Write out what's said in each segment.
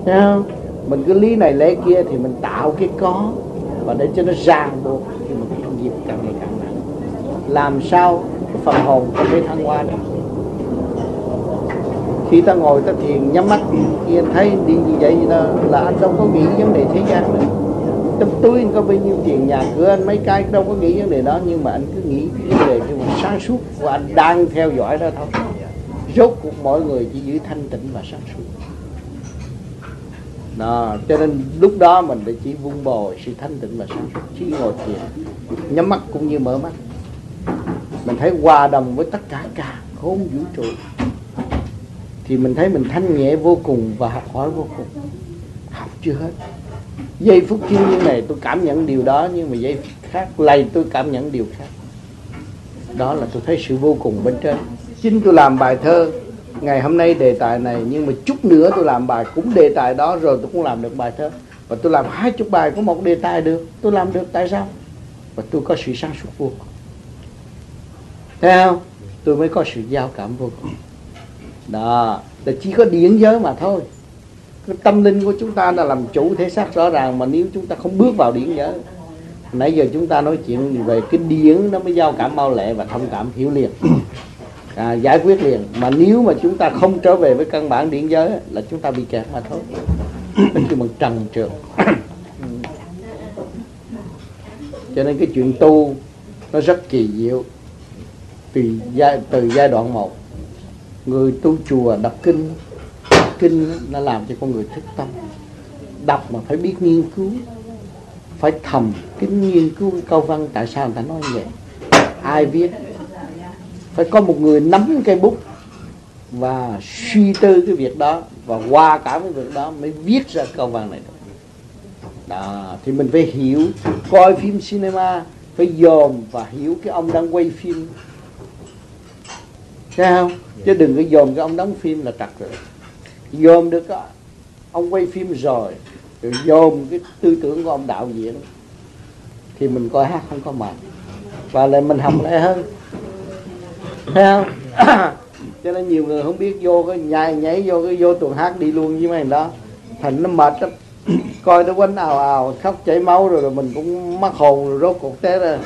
Thấy không? Mình cứ lý này lẽ kia thì mình tạo cái có, và để cho nó ràng buộc thì mình cái nghiệp càng ngày càng nặng. Làm sao cái phần hồn có thể thăng hoa được? Khi ta ngồi ta thiền nhắm mắt thì anh thấy đi như vậy là anh đâu có nghĩ vấn đề thế gian nữa. Trong túi anh có bao nhiêu tiền, nhà cửa anh mấy cái đâu có nghĩ vấn đề đó, nhưng mà anh cứ nghĩ vấn đề cái mà sáng suốt, và anh đang theo dõi đó thôi. Rốt cuộc mọi người chỉ giữ thanh tịnh và sáng suốt đó, cho nên lúc đó mình phải chỉ vun bồi sự thanh tịnh và sáng suốt. Chỉ ngồi thiền nhắm mắt cũng như mở mắt, mình thấy hòa đồng với tất cả cả khôn vũ trụ, thì mình thấy mình thanh nhẹ vô cùng và học hỏi vô cùng. Học chưa hết. Giây phút thiêng liêng này tôi cảm nhận điều đó, nhưng mà giây phút khác lầy tôi cảm nhận điều khác. Đó là tôi thấy sự vô cùng bên trên. Chính tôi làm bài thơ ngày hôm nay đề tài này, nhưng mà chút nữa tôi làm bài cũng đề tài đó, rồi tôi cũng làm được bài thơ. Và tôi làm 20 bài có một đề tài được. Tôi làm được tại sao? Và tôi có sự sáng suốt vô cùng. Thấy không? Tôi mới có sự giao cảm vô cùng. Đó, là chỉ có điển giới mà thôi. Cái tâm linh của chúng ta là làm chủ thể xác rõ ràng, mà nếu chúng ta không bước vào điển giới, nãy giờ chúng ta nói chuyện về cái điển nó mới giao cảm mau lẹ và thông cảm hiểu liền, giải quyết liền. Mà nếu mà chúng ta không trở về với căn bản điển giới là chúng ta bị kẹt mà thôi. Nó kêu bằng trần trượt. Cho nên cái chuyện tu nó rất kỳ diệu. Từ giai đoạn 1, người tu chùa đọc kinh nó làm cho con người thức tâm. Đọc mà phải biết nghiên cứu, phải thầm kín nghiên cứu câu văn tại sao người ta nói như vậy, ai viết. Phải có một người nắm cây bút và suy tư cái việc đó, và qua cả cái việc đó mới viết ra câu văn này. Đó, thì mình phải hiểu. Coi phim cinema phải dòm và hiểu cái ông đang quay phim, thấy không? Chứ đừng có dòm cái ông đóng phim là trật rồi. Dòm được cái ông quay phim rồi dòm cái tư tưởng của ông đạo diễn, thì mình coi hát không có mệt, và lại mình học lại hơn, thấy không? Cho nên nhiều người không biết vô cái nhảy vô tuần hát đi luôn với mấy thằng đó, thành nó mệt lắm. Coi nó quánh ào ào khóc chảy máu rồi mình cũng mất hồn, rồi rốt cuộc té ra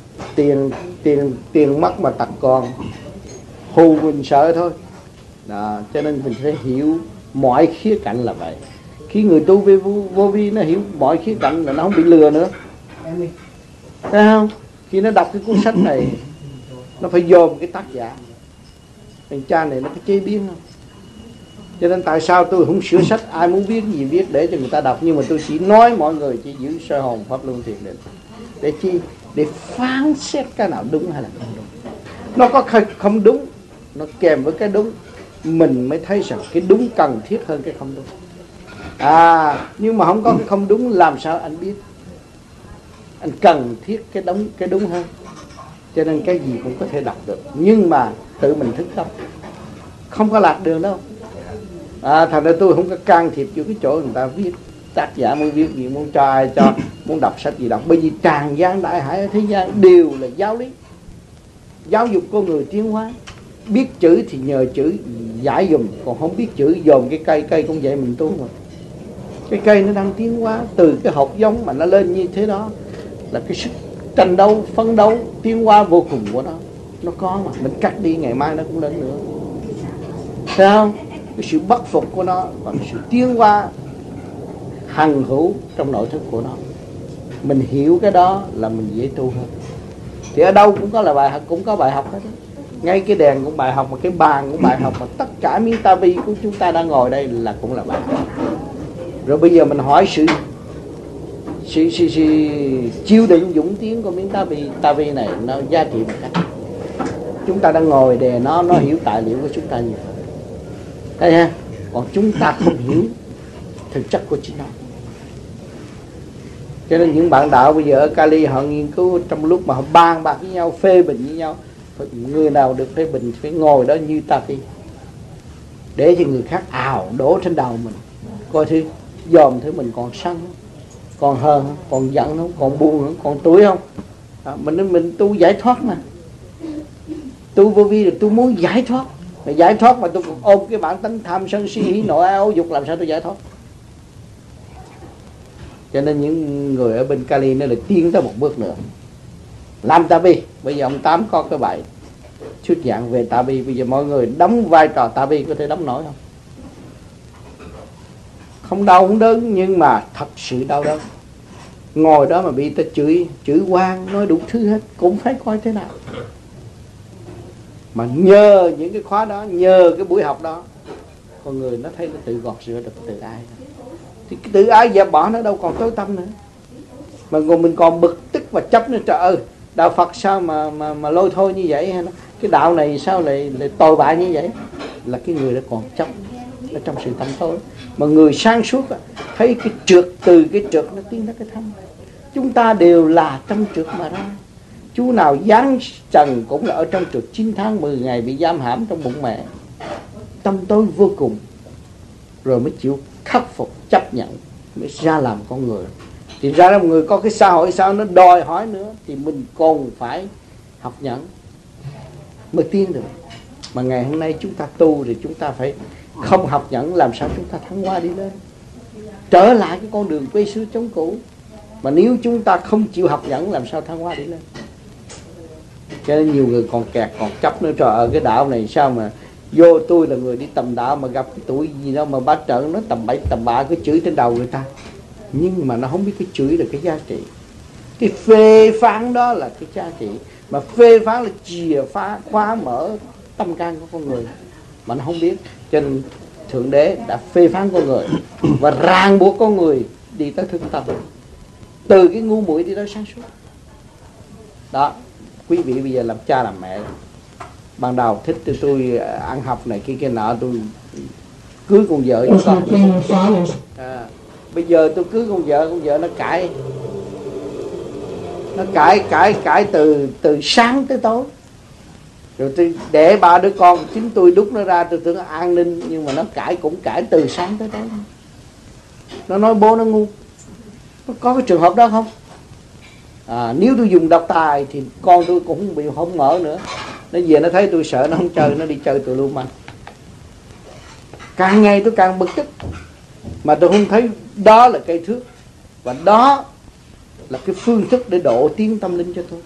tiền mất mà tật còn, hù mình sợ thôi. Đó, cho nên mình phải hiểu mọi khía cạnh là vậy. Khi người tu về vô vi nó hiểu mọi khía cạnh là nó không bị lừa nữa, thấy không? Khi nó đọc cái cuốn sách này nó phải dòm cái tác giả, thằng cha này nó có chế biến không. Cho nên tại sao tôi không sửa sách, ai muốn viết gì viết để cho người ta đọc, nhưng mà tôi chỉ nói mọi người chỉ giữ soi hồn pháp luân thiền định để chi, để phán xét cái nào đúng hay là không đúng. Nó có không đúng, nó kèm với cái đúng, mình mới thấy rằng cái đúng cần thiết hơn cái không đúng. Nhưng mà không có cái không đúng, làm sao anh biết? Anh cần thiết cái đúng hơn. Cho nên cái gì cũng có thể đọc được, nhưng mà tự mình thức tâm, không có lạc đường đâu. Thành ra tôi không có can thiệp vô cái chỗ người ta viết. Tác giả muốn viết gì, muốn cho ai cho, muốn đọc sách gì đọc. Bởi vì tràn gian đại hải ở thế gian đều là giáo lý, giáo dục con người tiến hóa. Biết chữ thì nhờ chữ giải dùm, còn không biết chữ dòm cái cây cũng vậy mình tu mà. Cái cây nó đang tiến hóa từ cái hột giống mà nó lên như thế đó, là cái sức tranh đấu, phấn đấu, tiến hóa vô cùng của nó có mà. Mình cắt đi ngày mai nó cũng lên nữa, thấy không? Cái sự bất phục của nó và cái sự tiến hóa hằng hữu trong nội thức của nó, mình hiểu cái đó là mình dễ tu hơn. Thì ở đâu cũng có là bài học, cũng có bài học hết đó. Ngay cái đèn cũng bài học, mà cái bàn cũng bài học, mà tất cả miếng ta vi của chúng ta đang ngồi đây là cũng là bài học. Rồi bây giờ mình hỏi sự chiêu định dũng tiến của miếng ta vi này nó giá trị một cách. Chúng ta đang ngồi đè nó hiểu tài liệu của chúng ta nhiều, thấy ha? Còn chúng ta không hiểu thực chất của chính nó. Cho nên những bạn đạo bây giờ ở Cali họ nghiên cứu, trong lúc mà họ bàn bạc với nhau, phê bình với nhau, người nào được phê bình phải ngồi đó như ta đi, để cho người khác ào đổ trên đầu mình, coi thử dòm thử mình còn sân, còn hờn, còn giận không, còn buồn không, còn tuổi không. Mình tu giải thoát mà, tu vô vi là tôi muốn giải thoát. Mà giải thoát mà tôi còn ôm cái bản tánh tham sân si hỉ nộ ái ố dục, làm sao tôi giải thoát? Cho nên những người ở bên Cali nó lại tiến tới một bước nữa, làm Tạ Bi. Bây giờ ông Tám có cái bài thuyết giảng về Tạ Bi. Bây giờ mọi người đóng vai trò Tạ Bi có thể đóng nổi không? Không đau không đớn, nhưng mà thật sự đau đớn. Ngồi đó mà bị ta chửi oan, nói đủ thứ hết, cũng phải coi thế nào. Mà nhờ những cái khóa đó, nhờ cái buổi học đó, con người nó thấy nó tự gọt rửa được tự ái. Thì cái tự ái dẹp bỏ nó đâu còn tối tâm nữa. Mà mình còn bực tức và chấp nữa. Trời ơi, đạo Phật sao mà lôi thôi như vậy, hay cái đạo này sao lại tồi bại như vậy? Là cái người đó còn chấp ở trong sự tâm tối. Mà người sáng suốt thấy cái trượt, từ cái trượt nó tiến tới cái thâm. Chúng ta đều là trong trượt mà ra. Chú nào giáng trần cũng là ở trong trượt 9 tháng 10 ngày bị giam hãm trong bụng mẹ, tâm tối vô cùng, rồi mới chịu khắc phục, chấp nhận, mới ra làm con người. Thì ra là một người có cái xã hội sao nó đòi hỏi nữa, thì mình còn phải học nhẫn mới tiến được. Mà ngày hôm nay chúng ta tu thì chúng ta phải không học nhẫn, làm sao chúng ta thăng hoa đi lên, trở lại cái con đường quay xưa chống cũ. Mà nếu chúng ta không chịu học nhẫn, làm sao thăng hoa đi lên? Cho nên nhiều người còn kẹt, còn chấp nữa. Trời ơi, cái đạo này sao mà vô, tôi là người đi tầm đạo mà gặp cái tuổi gì đâu mà bá trận nó tầm bậy tầm bạ, cứ chửi trên đầu người ta. Nhưng mà nó không biết cái chửi là cái giá trị. Cái phê phán đó là cái giá trị. Mà phê phán là chìa khóa mở tâm can của con người, mà nó không biết. Cho nên Thượng Đế đã phê phán con người và ràng buộc con người đi tới thực tâm, từ cái ngu muội đi tới sáng suốt. Đó, quý vị bây giờ làm cha làm mẹ, ban đầu thích thì tôi ăn học này kia nọ, tôi cưới con vợ với con. Bây giờ tôi cưới con vợ nó cãi từ sáng tới tối. Rồi tôi để 3 đứa con, chính tôi đút nó ra, tôi tưởng an ninh, nhưng mà nó cũng cãi từ sáng tới tối. Nó nói bố nó ngu. Có cái trường hợp đó không? Nếu tôi dùng độc tài thì con tôi cũng bị không mở nữa. Nó về nó thấy tôi sợ, nó không chơi, nó đi chơi tụi lưu manh. Càng ngày tôi càng bực tức. Mà tôi không thấy đó là cây thước, và đó là cái phương thức để độ tiến tâm linh cho tôi.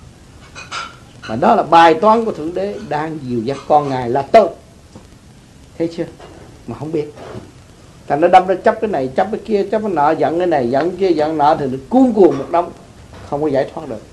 Mà đó là bài toán của Thượng Đế đang dìu dắt con Ngài là tôi. Thấy chưa? Mà không biết. Thành nó đâm ra chấp cái này, chấp cái kia, chấp cái nọ, giận cái này, giận cái kia, giận nọ, thì nó cuốn cuồng một đống, không có giải thoát được.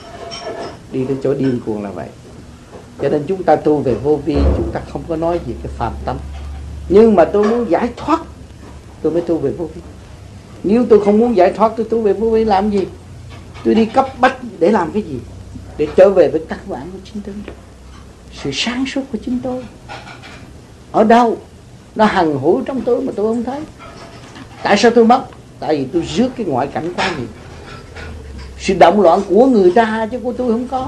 Đi tới chỗ điên cuồng là vậy. Cho nên chúng ta tu về vô vi, chúng ta không có nói gì cái phàm tâm. Nhưng mà tôi muốn giải thoát, tôi mới tu về vô vi. Nếu tôi không muốn giải thoát, tôi tu về vô vi làm gì? Tôi đi cấp bách để làm cái gì? Để trở về với các bản của chính tôi, sự sáng suốt của chính tôi. Ở đâu? Nó hằng hữu trong tôi mà tôi không thấy. Tại sao tôi mất? Tại vì tôi rước cái ngoại cảnh quá nhiều. Sự động loạn của người ta chứ của tôi không có.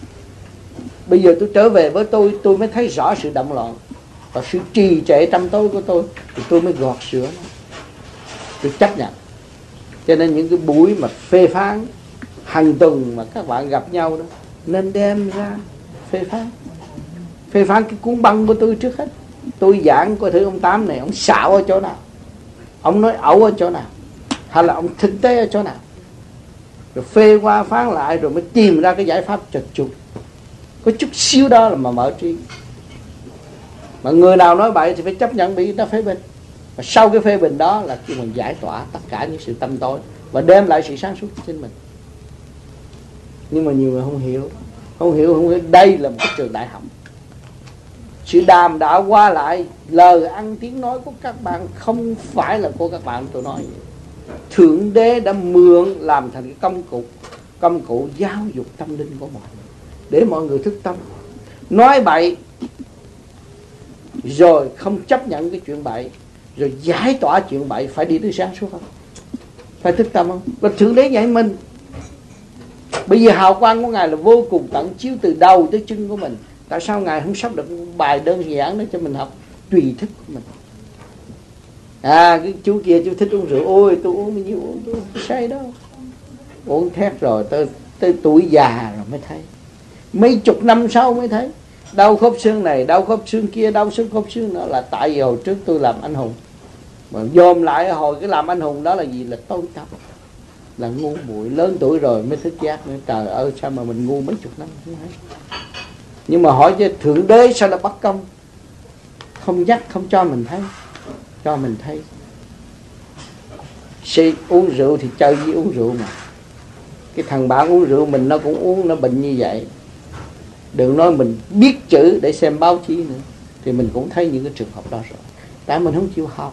Bây giờ tôi trở về với tôi mới thấy rõ sự động loạn và sự trì trệ trong tôi của tôi, thì tôi mới gọt sửa nó. Tôi chấp nhận. Cho nên những cái buổi mà phê phán hàng tuần mà các bạn gặp nhau đó, nên đem ra phê phán. Phê phán cái cuốn băng của tôi trước hết. Tôi giảng coi thử ông Tám này, ông xạo ở chỗ nào, ông nói ẩu ở chỗ nào, hay là ông thực tế ở chỗ nào. Rồi phê qua phán lại, rồi mới tìm ra cái giải pháp cho chung. Có chút xíu đó là mà mở trí. Mà người nào nói bậy thì phải chấp nhận bị người ta phê bình. Và sau cái phê bình đó là khi mình giải tỏa tất cả những sự tâm tối và đem lại sự sáng suốt cho chính mình. Nhưng mà nhiều người không hiểu. Đây là một cái trường đại học. Sự đàm đạo qua lại, lời ăn tiếng nói của các bạn không phải là của các bạn tôi nói. Thượng Đế đã mượn làm thành cái công cụ giáo dục tâm linh của mọi người, để mọi người thức tâm. Nói bậy rồi không chấp nhận cái chuyện bậy, rồi giải tỏa chuyện bậy, phải đi tới sáng suốt không? Phải thức tâm không? Và Thượng Đế dạy mình. Bây giờ hào quang của Ngài là vô cùng tận chiếu từ đầu tới chân của mình. Tại sao Ngài không sắp được bài đơn giản đó cho mình học tùy thích của mình? Cái chú kia chú thích uống rượu, ôi tôi uống bao nhiêu, uống tôi không say đâu. Uống thét rồi tới tuổi già rồi mới thấy. Mấy chục năm sau mới thấy. Đau khớp xương này, đau khớp xương kia, đau khớp xương nữa là tại vì hồi trước tôi làm anh hùng. Mà dòm lại hồi cái làm anh hùng đó là gì? Là tối tăm, là ngu muội, lớn tuổi rồi mới thức giác nữa. Trời ơi, sao mà mình ngu mấy chục năm không thấy. Nhưng mà hỏi chứ Thượng Đế sao là bất công, không dắt, không cho mình thấy. Cho mình thấy si uống rượu thì chơi với uống rượu mà. Cái thằng bạn uống rượu mình nó cũng uống, nó bệnh như vậy. Đừng nói mình biết chữ để xem báo chí nữa, thì mình cũng thấy những cái trường hợp đó rồi. Tại mình không chịu học.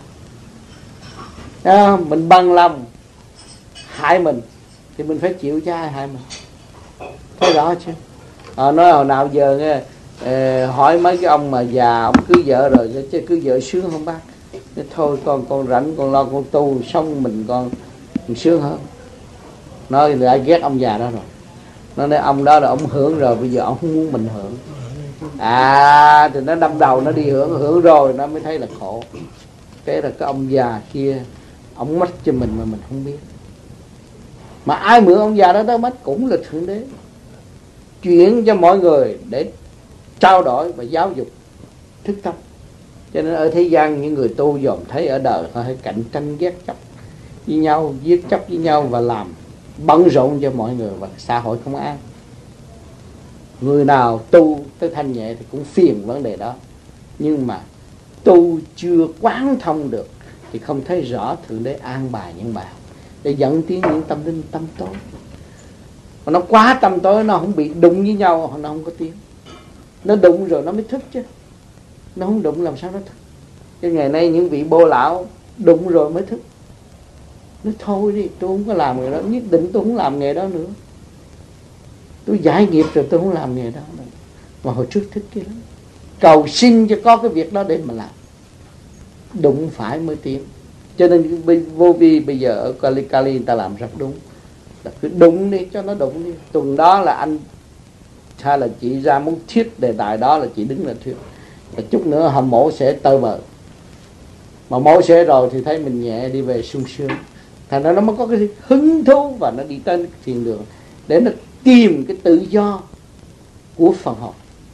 Mình bằng lòng hại mình thì mình phải chịu cho ai hại mình. Thấy rõ chứ? Nói hồi nào giờ nghe hỏi mấy cái ông mà già, ông cưới vợ rồi chứ cưới vợ sướng không bác? Thôi con rảnh con lo con tu xong mình sướng hơn. Nói lại ghét ông già đó rồi. Nó nói ông đó là ông hưởng rồi, bây giờ ông không muốn mình hưởng. Thì nó đâm đầu nó đi hưởng rồi nó mới thấy là khổ. Thế là cái ông già kia ông mất cho mình mà mình không biết. Mà ai mượn ông già đó mất cũng là Thượng Đế chuyển cho mọi người để trao đổi và giáo dục thức tâm. Cho nên ở thế gian những người tu dòm thấy ở đời họ hay cạnh tranh ghét chấp với nhau, giết chấp với nhau và làm bận rộn cho mọi người và xã hội không an. Người nào tu tới thanh nhẹ thì cũng phiền vấn đề đó. Nhưng mà tu chưa quán thông được thì không thấy rõ Thượng Đế an bài những bài học để dẫn tiến những tâm linh tâm tối. Mà nó quá tâm tối, nó không bị đụng với nhau, nó không có tiếng. Nó đụng rồi nó mới thức chứ. Nó không đụng làm sao nó thức. Cái ngày nay những vị bô lão đụng rồi mới thức. Nó thôi đi, tôi không có làm nghề đó, nhất định tôi không làm nghề đó nữa. Tôi giải nghiệp rồi tôi không làm nghề đó nữa. Mà hồi trước thích kia lắm. Cầu xin cho có cái việc đó để mà làm. Đụng phải mới tiến. Cho nên vô vi bây giờ ở Cali người ta làm rất đúng. Là cứ đụng đi cho nó đụng đi. Tuần đó là anh hay là chị ra muốn thuyết đề tài đó là chị đứng là thuyết. Và chút nữa hầm mổ sẽ tơ bờ. Mà mổ sẽ rồi thì thấy mình nhẹ đi về sung sướng. Thành ra nó mới có cái hứng thú và nó đi tới thiền đường để nó tìm cái tự do của phần hồn.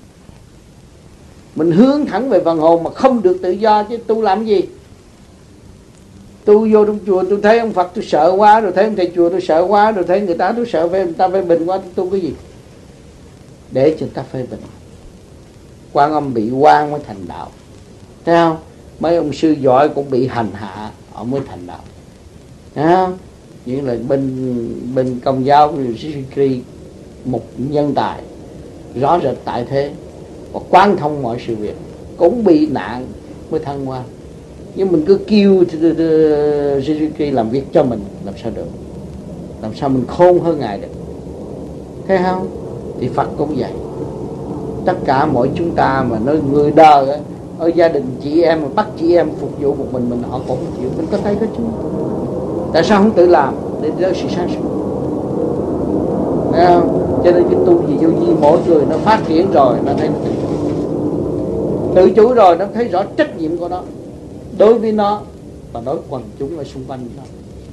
Mình hướng thẳng về phần hồn mà không được tự do chứ tu làm gì? Tu vô trong chùa tôi thấy ông Phật tôi sợ quá, rồi thấy ông thầy chùa tôi sợ quá, rồi thấy người ta tôi sợ về người ta phê bình quá, tôi tu cái gì? Để cho người ta phê bình. Quan Âm bị quan mới thành đạo. Thấy không? Mấy ông sư giỏi cũng bị hành hạ họ mới thành đạo. Thấy không? Như là bên Công giáo Sri một nhân tài rõ rệt tại thế và quán thông mọi sự việc, cũng bị nạn mới thăng hoa. Nhưng mình cứ kêu Sri làm việc cho mình làm sao được? Làm sao mình khôn hơn Ngài được? Thấy không? Thì Phật cũng vậy. Tất cả mỗi chúng ta mà nói người đời ấy, ở gia đình chị em mà bắt chị em phục vụ một mình họ cũng không chịu. Mình có tay có chân. Tại sao không tự làm để có sự sáng suốt? Thấy không? Cho nên cái tu gì vô vi mỗi người nó phát triển rồi nó thấy nó tự chủ rồi, nó thấy rõ trách nhiệm của nó đối với nó và đối quần chúng ở xung quanh nó.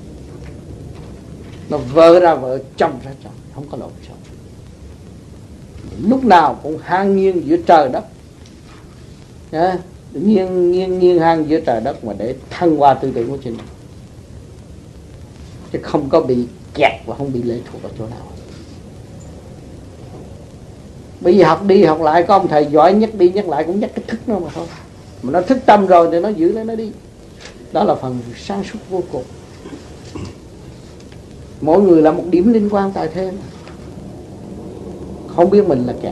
Nó vợ ra vợ, chồng ra chồng, không có lộn xộn. Lúc nào cũng hang nghiêng giữa trời đất. Nghiêng hang giữa trời đất mà để thăng hoa tư tưởng của chính mình, chứ không có bị kẹt và không bị lệ thuộc vào chỗ nào. Bây giờ học đi học lại có ông thầy giỏi nhắc đi nhắc lại cũng nhắc cái thức nó mà thôi. Mà nó thức tâm rồi thì nó giữ lấy nó đi. Đó là phần sáng suốt vô cùng. Mỗi người là một điểm liên quan tại thế, không biết mình là kẻ.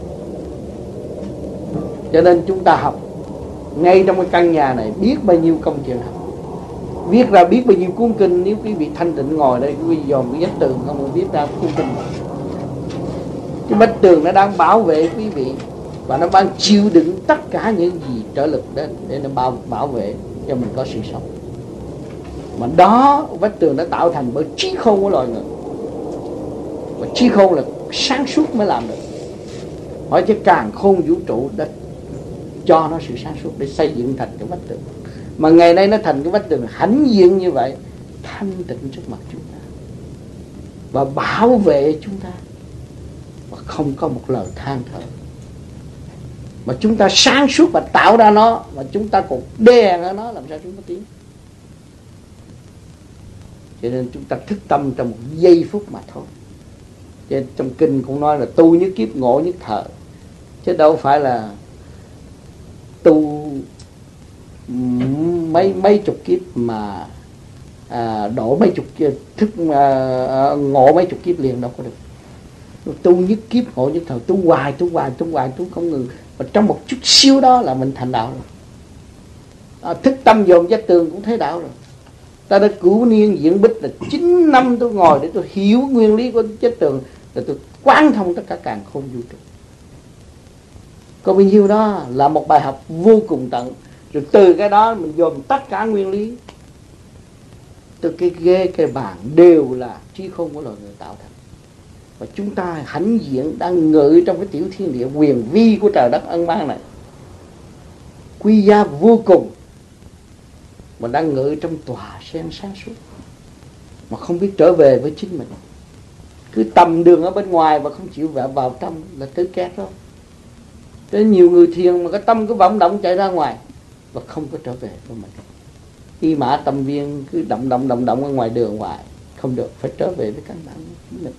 Cho nên chúng ta học ngay trong cái căn nhà này biết bao nhiêu công chuyện học, viết ra biết bao nhiêu cuốn kinh. Nếu quý vị thanh tịnh ngồi đây quý vị dòm cái vách tường không viết ra cuốn kinh. Cái vách tường nó đang bảo vệ quý vị và nó đang chịu đựng tất cả những gì trở lực đến để nó bảo vệ cho mình có sự sống. Mà đó vách tường đã tạo thành bởi trí khôn của loài người. Và trí khôn là sáng suốt mới làm được. Hỏi chứ càng khôn vũ trụ đã cho nó sự sáng suốt để xây dựng thành cái vách tường. Mà ngày nay nó thành cái vách tường hãnh diện như vậy, thanh tịnh trước mặt chúng ta và bảo vệ chúng ta, và không có một lời than thở. Mà chúng ta sáng suốt và tạo ra nó, mà chúng ta còn đè ở nó, làm sao chúng ta tiến? Cho nên chúng ta thức tâm trong một giây phút mà thôi. Cho nên trong kinh cũng nói là tu nhất kiếp ngộ nhất thời, chứ đâu phải là tu mấy chục kiếp mà đổ mấy chục ngộ mấy chục kiếp liền đâu có được. Tu nhất kiếp ngộ nhất thời, tu hoài tu không ngừng, và trong một chút xíu đó là mình thành đạo rồi. Thức tâm dồn giác tường cũng thấy đạo rồi. Ta đã cửu niên diễn bích là 9 năm tôi ngồi để tôi hiểu nguyên lý của giác tường, rồi tôi quán thông tất cả càn khôn vũ trụ. Có bao nhiêu đó là một bài học vô cùng tận. Rồi từ cái đó mình dồn tất cả nguyên lý, từ cái ghế cái bàn đều là trí khôn của loài người tạo thành. Và chúng ta hãnh diện đang ngự trong cái tiểu thiên địa quyền vi của trời đất ân ban này, quý giá vô cùng, mà đang ngự trong tòa sen sáng suốt, mà không biết trở về với chính mình, cứ tầm đường ở bên ngoài và không chịu vào trong là tới két đó. Tới nhiều người thiền mà cái tâm cứ vọng động chạy ra ngoài và không có trở về với mình. Y mã tâm viên cứ động ở ngoài đường ngoài, không được, phải trở về với căn bản của mình,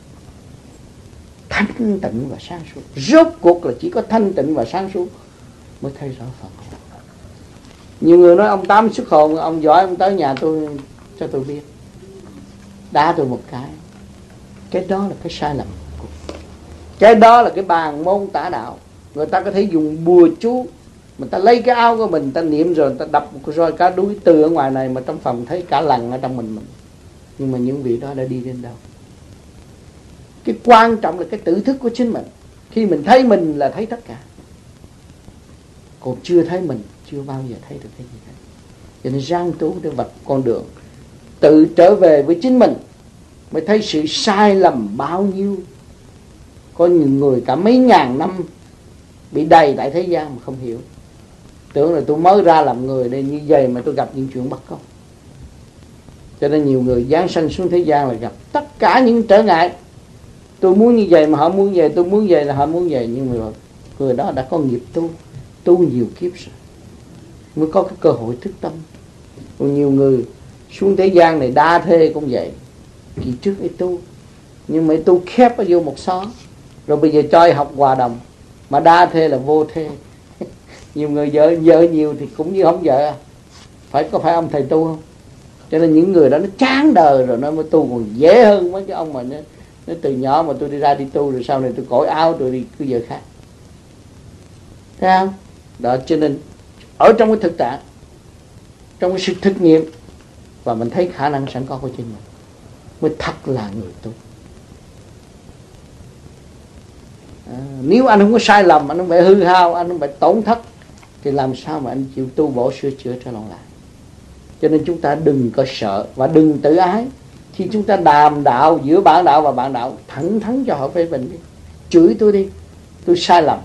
thanh tịnh và sáng suốt. Rốt cuộc là chỉ có thanh tịnh và sáng suốt mới thấy rõ Phật. Nhiều người nói ông Tám xuất hồn, ông giỏi, ông tới nhà tôi cho tôi biết, đá tôi một cái đó là cái sai lầm. Cái đó là cái bàn môn tả đạo. Người ta có thể dùng bùa chú, người ta lấy cái áo của mình, người ta niệm rồi người ta đập một roi cá đuối từ ở ngoài này mà trong phòng thấy cả lằn ở trong mình. Nhưng mà những vị đó đã đi đến đâu? Cái quan trọng là cái tự thức của chính mình. Khi mình thấy mình là thấy tất cả, còn chưa thấy mình chưa bao giờ thấy được cái gì hết. Cho nên ráng tu để vạch con đường tự trở về với chính mình, mới thấy sự sai lầm bao nhiêu. Có những người cả mấy ngàn năm bị đầy tại thế gian mà không hiểu, tưởng là tôi mới ra làm người đây như vậy mà tôi gặp những chuyện bất công. Cho nên nhiều người giáng sanh xuống thế gian là gặp tất cả những trở ngại. Tôi muốn như vậy mà họ muốn vậy, tôi muốn vậy là họ muốn vậy. Nhưng mà người đó đã có nghiệp tu nhiều kiếp rồi mới có cái cơ hội thức tâm. Còn nhiều người xuống thế gian này đa thê cũng vậy, kỳ trước ấy tu, nhưng mà tu khép ở vô một xó, rồi bây giờ cho học hòa đồng, mà đa thê là vô thê. Nhiều người vợ nhiều thì cũng như không vợ, phải ông thầy tu không? Cho nên những người đó nó chán đời rồi nó mới tu còn dễ hơn mấy cái ông mà nó từ nhỏ mà tôi đi ra đi tu, rồi sau này tôi cởi áo tôi đi cứ giờ khác. Thấy không? Đó, cho nên ở trong cái thực tại, trong cái sự thực nghiệm, và mình thấy khả năng sẵn có của chính mình, mới thật là người tu. Nếu anh không có sai lầm, anh không phải hư hao, anh không phải tổn thất, thì làm sao mà anh chịu tu bổ sửa chữa trở lại. Cho nên chúng ta đừng có sợ và đừng tự ái. Khi chúng ta đàm đạo giữa bạn đạo và bạn đạo, thẳng thắn cho họ phê bình đi, chửi tôi đi, tôi sai lầm,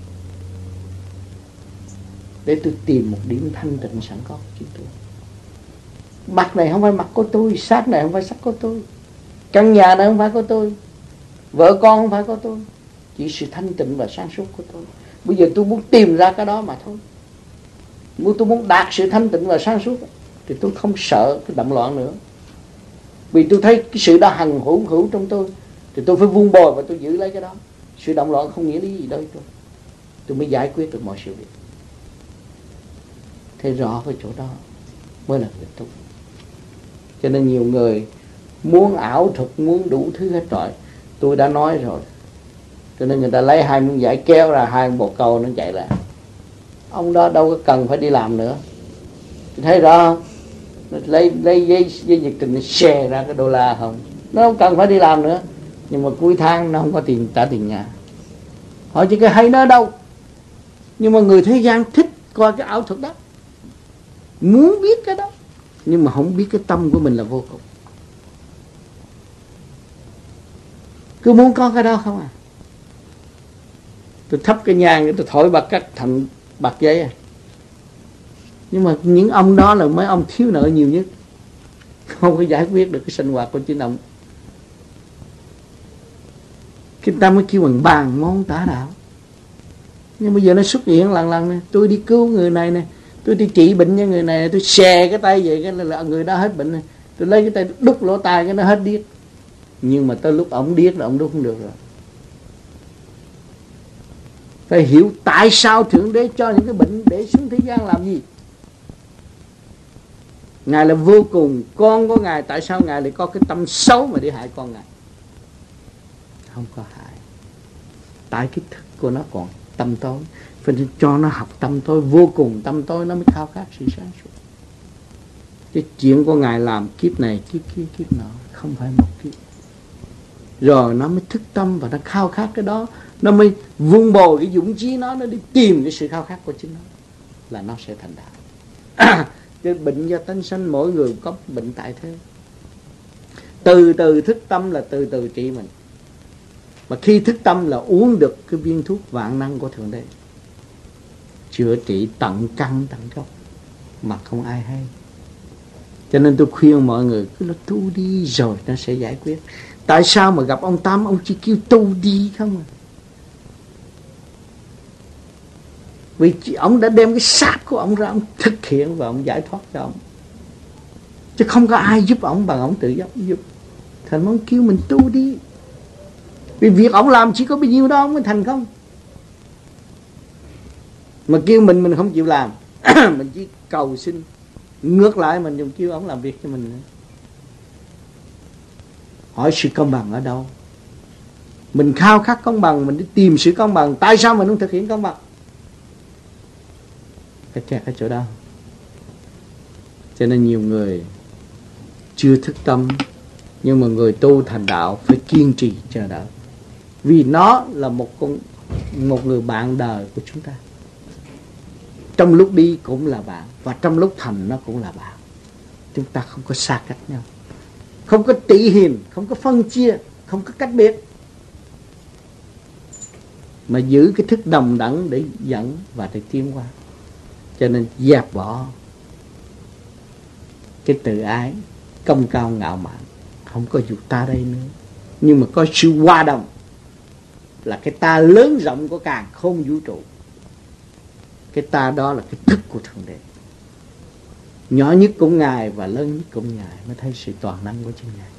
để tôi tìm một điểm thanh tịnh sẵn có của chính tôi. Mặt này không phải mặt của tôi, xác này không phải xác của tôi, căn nhà này không phải của tôi, vợ con không phải của tôi, chỉ sự thanh tịnh và sáng suốt của tôi. Bây giờ tôi muốn tìm ra cái đó mà thôi. Tôi muốn đạt sự thanh tịnh và sáng suốt thì tôi không sợ cái động loạn nữa. Vì tôi thấy cái sự đó hằng hữu trong tôi, thì tôi phải vun bồi và tôi giữ lấy cái đó. Sự động loạn không nghĩa lý gì đâu tôi mới giải quyết được mọi sự việc. Thấy rõ cái chỗ đó mới là người tu. Cho nên nhiều người muốn ảo thuật, muốn đủ thứ hết rồi. Tôi đã nói rồi. Cho nên người ta lấy 2 miếng vải kéo ra 2 bồ câu nó chạy ra. Ông đó đâu có cần phải đi làm nữa. Thấy rõ không? Lấy dây nhiệt tình xè ra cái đô la không. Nó không cần phải đi làm nữa. Nhưng mà cuối tháng nó không có tiền trả tiền nhà. Họ chỉ cái hay nó đâu. Nhưng mà người thế gian thích coi cái ảo thuật đó, muốn biết cái đó, nhưng mà không biết cái tâm của mình là vô cùng. Cứ muốn có cái đó không à. Tôi thắp cái nhang, tôi thổi bạc cắt thành bạc giấy à. Nhưng mà những ông đó là mấy ông thiếu nợ nhiều nhất, không có giải quyết được cái sinh hoạt của chính ông. Chúng ta mới kêu bằng bàn môn tả đạo. Nhưng bây giờ nó xuất hiện lần này, tôi đi cứu người này nè, tôi đi trị bệnh cho người này, tôi xè cái tay vậy cái là người đó hết bệnh này. Tôi lấy cái tay đút lỗ tai cái nó hết điếc. Nhưng mà tới lúc ổng điếc là ổng đút không được rồi. Phải hiểu tại sao Thượng Đế cho những cái bệnh để xuống thế gian làm gì. Ngài là vô cùng, con của Ngài, tại sao Ngài lại có cái tâm xấu mà để hại con Ngài? Không có hại. Tại cái thức của nó còn tâm tối, phải cho nó học tâm tối, vô cùng tâm tối nó mới khao khát sự sáng suốt. Cái chuyện của Ngài làm kiếp này, kiếp kia, kiếp nọ, không phải một kiếp. Rồi nó mới thức tâm và nó khao khát cái đó, nó mới vun bồi cái dũng chí nó đi tìm cái sự khao khát của chính nó, là nó sẽ thành đạo. Cái bệnh do tánh sanh, mỗi người có bệnh tại thế. Từ từ thức tâm là từ từ trị mình. Mà khi thức tâm là uống được cái viên thuốc vạn năng của Thượng Đế, chữa trị tận căn tận gốc mà không ai hay. Cho nên tôi khuyên mọi người cứ là tu đi rồi nó sẽ giải quyết. Tại sao mà gặp ông Tám ông chỉ kêu tu đi không à? Vì ông đã đem cái xác của ông ra, ông thực hiện và ông giải thoát cho ông. Chứ không có ai giúp ông bằng ông tự giúp. Thành ông kêu mình tu đi. Vì việc ông làm chỉ có bao nhiêu đó ông mới thành công. Mà kêu mình không chịu làm. Mình chỉ cầu xin. Ngược lại mình dùng kêu ông làm việc cho mình nữa. Hỏi sự công bằng ở đâu? Mình khao khát công bằng, mình đi tìm sự công bằng. Tại sao mình không thực hiện công bằng? Cái kẹt ở chỗ đó. Cho nên nhiều người chưa thức tâm, nhưng mà người tu thành đạo phải kiên trì chờ đợi. Vì nó là một người bạn đời của chúng ta. Trong lúc đi cũng là bạn, và trong lúc thành nó cũng là bạn. Chúng ta không có xa cách nhau, không có tị hiềm, không có phân chia, không có cách biệt, mà giữ cái thức đồng đẳng để dẫn và để tiến qua. Cho nên dẹp bỏ cái tự ái công cao ngạo mạn, không có dù ta đây nữa, nhưng mà có sự hòa đồng, là cái ta lớn rộng của càn khôn vũ trụ. Cái ta đó là cái thức của Thượng Đế, nhỏ nhất của Ngài và lớn nhất của Ngài, mới thấy sự toàn năng của chính Ngài.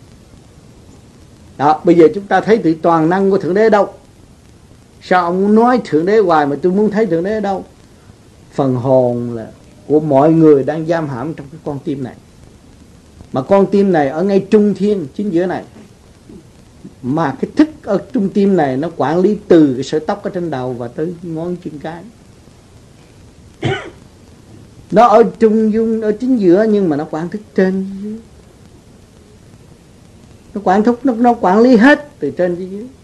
Đó, bây giờ chúng ta thấy sự toàn năng của Thượng Đế ở đâu? Sao ông nói Thượng Đế hoài mà tôi muốn thấy Thượng Đế ở đâu? Phần hồn là của mọi người đang giam hãm trong cái con tim này. Mà con tim này ở ngay trung thiên chính giữa này. Mà cái thức ở trung tim này nó quản lý từ cái sợi tóc ở trên đầu và tới ngón chân cái. Nó ở trung dung, ở chính giữa, nhưng mà nó quản thức trên dưới. Nó quản lý hết từ trên tới dưới.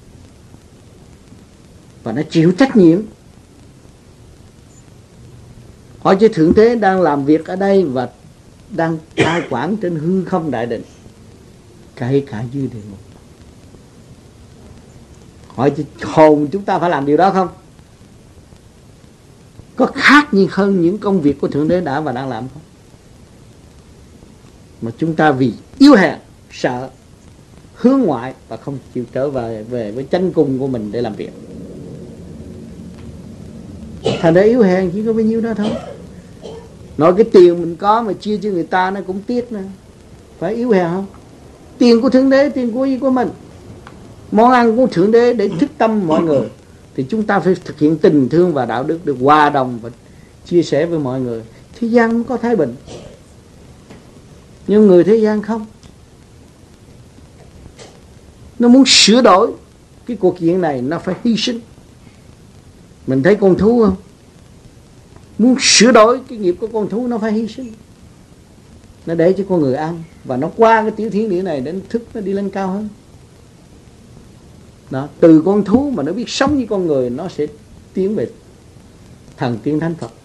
Và nó chịu trách nhiệm. Hỏi chứ Thượng Đế đang làm việc ở đây và đang cai quản trên hư không đại định, kể cả dưới địa ngục. Hỏi chứ hồn chúng ta phải làm điều đó không? Có khác gì hơn những công việc của Thượng Đế đã và đang làm không? Mà chúng ta vì yếu hèn, sợ, hướng ngoại và không chịu trở về với chánh cung của mình để làm việc. Thành ra yếu hèn chỉ có bao nhiêu đó thôi. Nói cái tiền mình có mà chia cho người ta nó cũng tiếc nữa. Phải yếu hèn không? Tiền của Thượng Đế, tiền của mình, món ăn của Thượng Đế để thức tâm mọi người, thì chúng ta phải thực hiện tình thương và đạo đức, được hòa đồng và chia sẻ với mọi người. Thế gian không có thái bình, nhưng người thế gian không. Nó muốn sửa đổi cái cuộc diện này, nó phải hy sinh. Mình thấy con thú không? Muốn sửa đổi cái nghiệp của con thú, nó phải hy sinh. Nó để cho con người ăn, và nó qua cái tiểu thiên địa này để nó thức, nó đi lên cao hơn. Đó, từ con thú mà nó biết sống như con người, nó sẽ tiến về thần tiên thánh Phật.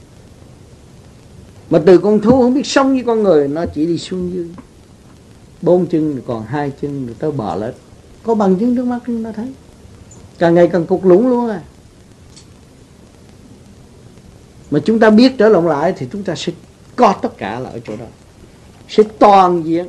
Mà từ con thú không biết sống như con người, nó chỉ đi xuống dưới, 4 chân còn 2 chân rồi tới bò lên. Có bằng chứng trước mắt chúng ta thấy, càng ngày càng cục lũng luôn à. Mà chúng ta biết trở lộn lại thì chúng ta sẽ có tất cả là ở chỗ đó, sẽ toàn diện.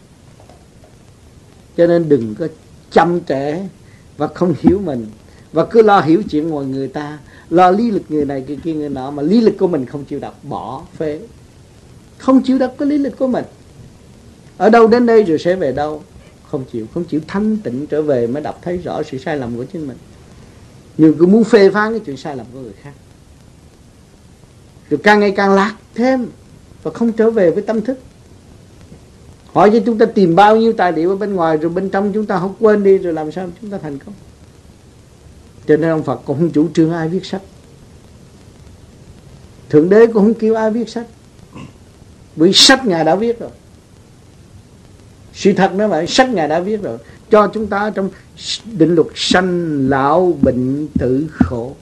Cho nên đừng có chậm trễ và không hiểu mình, và cứ lo hiểu chuyện ngoài người ta, lo lý lịch người này người kia người nọ, mà lý lịch của mình không chịu đọc, bỏ phế. Không chịu đọc cái lý lịch của mình, Ở đâu đến đây rồi sẽ về đâu. Không chịu thanh tịnh trở về mới đọc thấy rõ sự sai lầm của chính mình. Nhưng cứ muốn phê phán cái chuyện sai lầm của người khác, rồi càng ngày càng lạc thêm và không trở về với tâm thức. Hỏi cho chúng ta tìm bao nhiêu tài liệu ở bên ngoài, rồi bên trong chúng ta không quên đi, rồi làm sao chúng ta thành công. Cho nên ông Phật cũng không chủ trương ai viết sách, Thượng Đế cũng không kêu ai viết sách, vì sách Ngài đã viết rồi. Sự thật nó vậy, sách Ngài đã viết rồi, cho chúng ta trong định luật sanh lão bệnh tử khổ.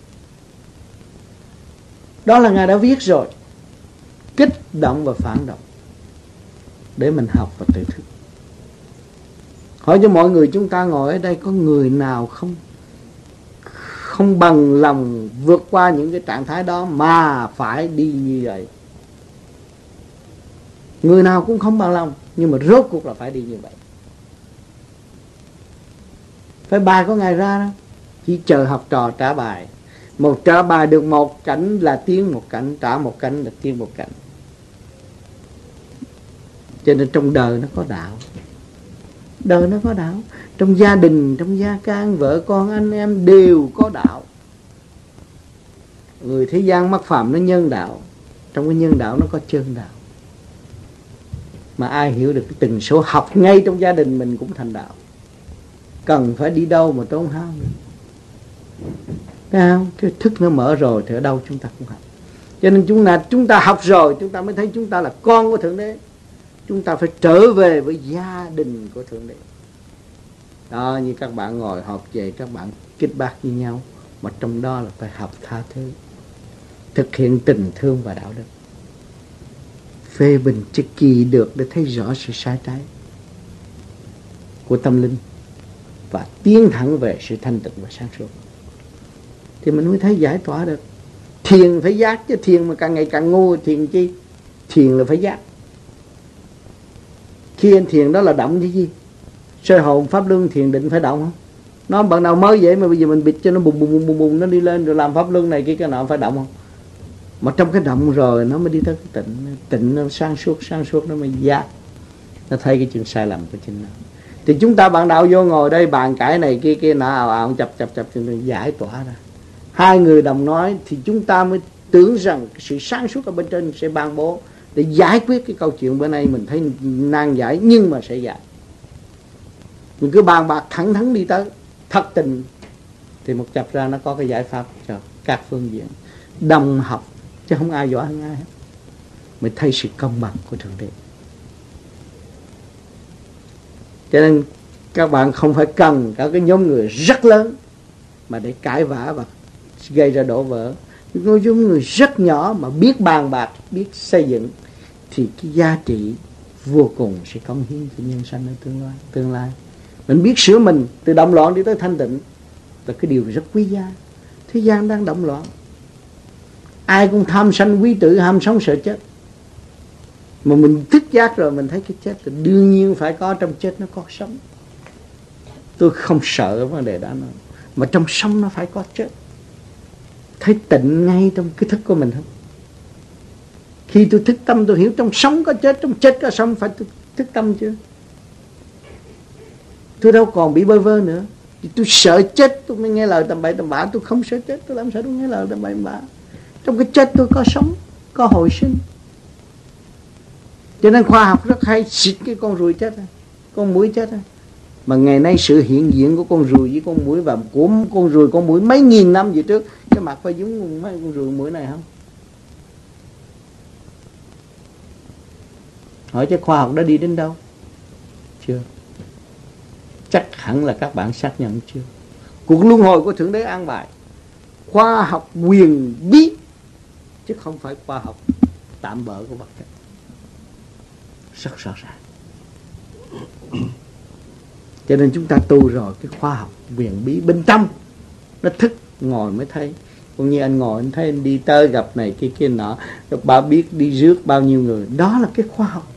Đó là Ngài đã viết rồi. Kích động và phản động để mình học và tự thức. Hỏi cho mọi người chúng ta ngồi ở đây, có người nào không bằng lòng vượt qua những cái trạng thái đó mà phải đi như vậy? Người nào cũng không bằng lòng, nhưng mà rốt cuộc là phải đi như vậy. Phải bài có Ngài ra đó, chỉ chờ học trò trả bài. Một trả bài được một cảnh là tiến một cảnh, trả một cảnh là tiến một cảnh. Cho nên trong đời nó có đạo. Đời nó có đạo. Trong gia đình, trong gia can, vợ con, anh em đều có đạo. Người thế gian mắc phạm nó nhân đạo. Trong cái nhân đạo nó có chân đạo. Mà ai hiểu được cái từng số học ngay trong gia đình mình cũng thành đạo. Cần phải đi đâu mà tốn hao nữa. Thấy không? Cái thức nó mở rồi thì ở đâu chúng ta cũng học. Cho nên chúng ta học rồi, chúng ta mới thấy chúng ta là con của Thượng Đế. Chúng ta phải trở về với gia đình của Thượng Đế. Đó, như các bạn ngồi họp về, các bạn kết bác với nhau, mà trong đó là phải học tha thứ, thực hiện tình thương và đạo đức, phê bình cho kỳ được để thấy rõ sự sai trái của tâm linh và tiến thẳng về sự thanh tịnh và sáng suốt. Thì mình mới thấy giải tỏa được. Thiền phải giác chứ, thiền mà càng ngày càng ngu, thiền chi? Thiền là phải giác. Khi anh thiền đó là động chứ gì? Soi hồn, pháp luân, thiền định phải động không? Nó bạn nào mới vậy mà bây giờ mình bịt cho nó bùng bùng bùng bùng bùng, nó đi lên rồi làm pháp luân này kia cái nọ, phải động không? Mà trong cái động rồi nó mới đi tới cái tịnh. Tịnh nó sáng suốt nó mới giác. Nó thấy cái chuyện sai lầm của chính nó. Thì chúng ta bạn đạo vô ngồi đây bàn cãi này kia nọ ào ào chập rồi giải tỏa ra. Hai người đồng nói thì chúng ta mới tưởng rằng sự sáng suốt ở bên trên sẽ ban bố để giải quyết cái câu chuyện bữa nay mình thấy nan giải, nhưng mà sẽ giải. Mình cứ bàn bạc thẳng thắn đi tới thật tình thì một chập ra nó có cái giải pháp cho các phương diện, đồng học chứ không ai giỏi hơn ai hết. Mới thấy sự công bằng của Thượng Đế. Cho nên các bạn không phải cần cả cái nhóm người rất lớn mà để cãi vã và gây ra đổ vỡ. Những nhóm người rất nhỏ mà biết bàn bạc, biết xây dựng thì cái giá trị vô cùng sẽ cống hiến cho nhân sanh ở tương lai. Mình biết sửa mình từ động loạn đi tới thanh tịnh là cái điều rất quý giá. Thế gian đang động loạn, ai cũng tham sanh quý tử, ham sống sợ chết. Mà mình thức giác rồi mình thấy cái chết thì đương nhiên phải có, trong chết nó có sống. Tôi không sợ cái vấn đề đó nữa. Mà trong sống nó phải có chết. Thấy tịnh ngay trong cái thức của mình không? Khi tôi thức tâm tôi hiểu trong sống có chết, trong chết có sống, phải tôi thức tâm chưa? Tôi đâu còn bị bơ vơ nữa. Tôi sợ chết tôi mới nghe lời tầm bậy tầm bạ. Tôi không sợ chết, tôi làm sao tôi nghe lời tầm bậy tầm bạ? Trong cái chết tôi có sống, có hồi sinh. Cho nên khoa học rất hay xịt cái con ruồi chết, con muỗi chết. Mà ngày nay sự hiện diện của con ruồi với con muỗi và của con ruồi con muỗi mấy nghìn năm về trước, cái mặt phải giống mấy con ruồi muỗi này không? Hỏi cho khoa học đã đi đến đâu? Chưa. Chắc hẳn là các bạn xác nhận chưa. Cuộc luân hồi của Thượng Đế an bài, khoa học quyền bí chứ không phải khoa học tạm bợ của vật chất. Rất rõ ràng. Cho nên chúng ta tu rồi, cái khoa học quyền bí bên trong nó thức, ngồi mới thấy. Cũng như anh ngồi anh thấy anh đi tới gặp này kia nọ, rồi bà biết đi rước bao nhiêu người. Đó là cái khoa học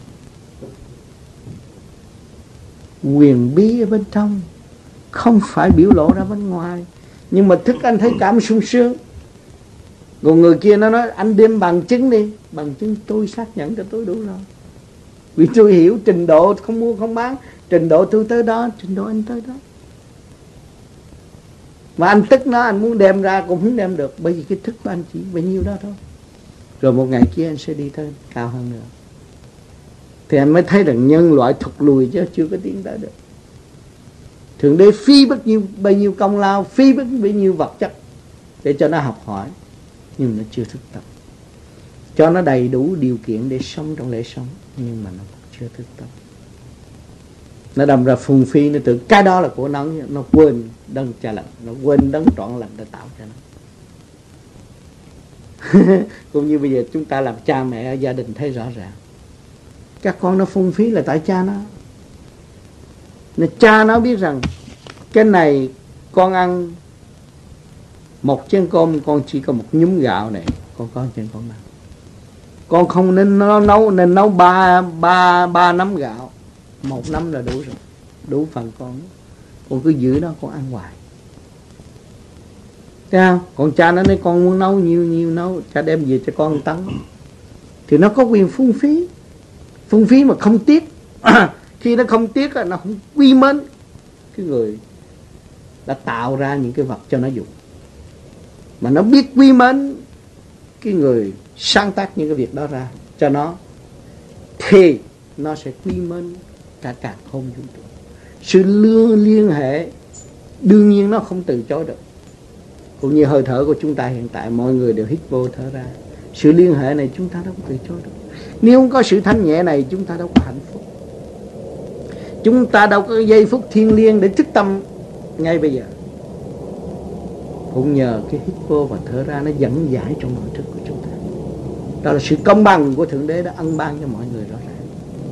quyền bí ở bên trong, không phải biểu lộ ra bên ngoài. Nhưng mà thức anh thấy cảm sung sướng. Còn người kia nó nói anh đem bằng chứng đi. Bằng chứng tôi xác nhận cho tôi đủ rồi. Vì tôi hiểu trình độ không mua không bán, trình độ tôi tới đó, trình độ anh tới đó. Mà anh tức nó, anh muốn đem ra cũng không đem được, bởi vì cái thức của anh chỉ bấy nhiêu đó thôi. Rồi một ngày kia anh sẽ đi tới cao hơn nữa. Thì anh mới thấy rằng nhân loại thụt lùi chứ chưa có tiến tới được. Thượng Đế phi bao nhiêu công lao, phi bao nhiêu vật chất để cho nó học hỏi, nhưng nó chưa thức tâm. Cho nó đầy đủ điều kiện để sống trong lễ sống, nhưng mà nó chưa thức tâm. Nó đâm ra phung phí, nó tưởng cái đó là của nó quên đấng cha lành, nó quên đấng trọn lành đã tạo cho nó. Cũng như bây giờ chúng ta làm cha mẹ ở gia đình thấy rõ ràng, các con nó phung phí là tại cha nó. Nên cha nó biết rằng cái này con ăn một chén cơm, con chỉ có một nhúm gạo này, con có trên con ăn. Con không nên nấu ba nắm gạo, một nắm là đủ rồi, đủ phần con. Con cứ giữ đó, con ăn hoài. Thấy không? Còn cha nó nói con muốn nấu nhiều nấu, cha đem về cho con 1 tấn. Thì nó có quyền phung phí. Phung phí mà không tiếc. Khi nó không tiếc, nó không quy mến cái người đã tạo ra những cái vật cho nó dùng. Mà nó biết quy mến cái người sáng tác những cái việc đó ra cho nó, thì nó sẽ quy mến cả càn khôn vũ trụ. Sự liên hệ đương nhiên nó không từ chối được. Cũng như hơi thở của chúng ta hiện tại, mọi người đều hít vô thở ra. Sự liên hệ này chúng ta đâu có từ chối được. Nếu không có sự thanh nhẹ này, chúng ta đâu có hạnh phúc. Chúng ta đâu có giây phút thiêng liêng để thức tâm ngay bây giờ. Cũng nhờ cái hít vô và thở ra nó dẫn giải trong nội thức của chúng ta. Đó là sự công bằng của Thượng Đế đã ân ban cho mọi người rõ ràng.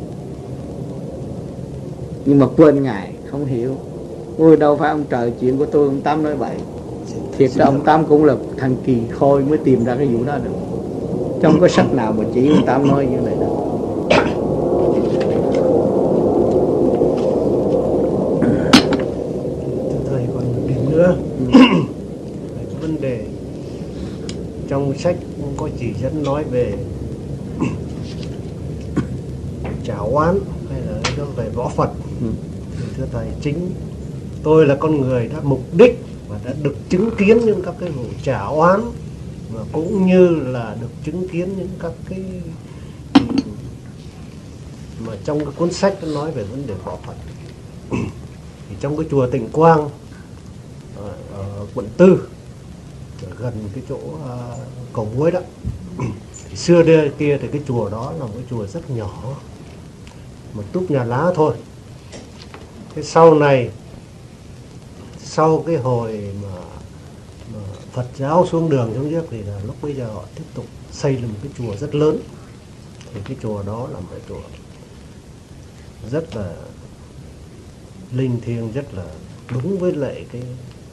Nhưng mà quên Ngài, không hiểu. Ôi đâu phải ông trời, chuyện của tôi ông Tám nói vậy. Thiệt ra ông Tám cũng là thằng kỳ khôi mới tìm ra cái vụ đó được. Trong có sách nào mà chỉ ông Tám nói như này đâu. Thầy còn một điểm nữa. Vấn đề trong sách cũng có chỉ dẫn nói về trả oán hay là nói về võ Phật. Thưa thầy, chính tôi là con người đã mục đích và đã được chứng kiến những các cái vụ trả oán, và cũng như là được chứng kiến những các cái mà trong cái cuốn sách nó nói về vấn đề võ Phật. Thì trong cái chùa Tịnh Quang ở quận 4 gần cái chỗ cầu Muối đó, thì xưa kia thì cái chùa đó là một cái chùa rất nhỏ, một túp nhà lá thôi. Thế sau này, sau cái hồi mà Phật giáo xuống đường xuống nước, thì là lúc bây giờ họ tiếp tục xây lên một cái chùa rất lớn. Thì cái chùa đó là một cái chùa rất là linh thiêng, rất là đúng với lại cái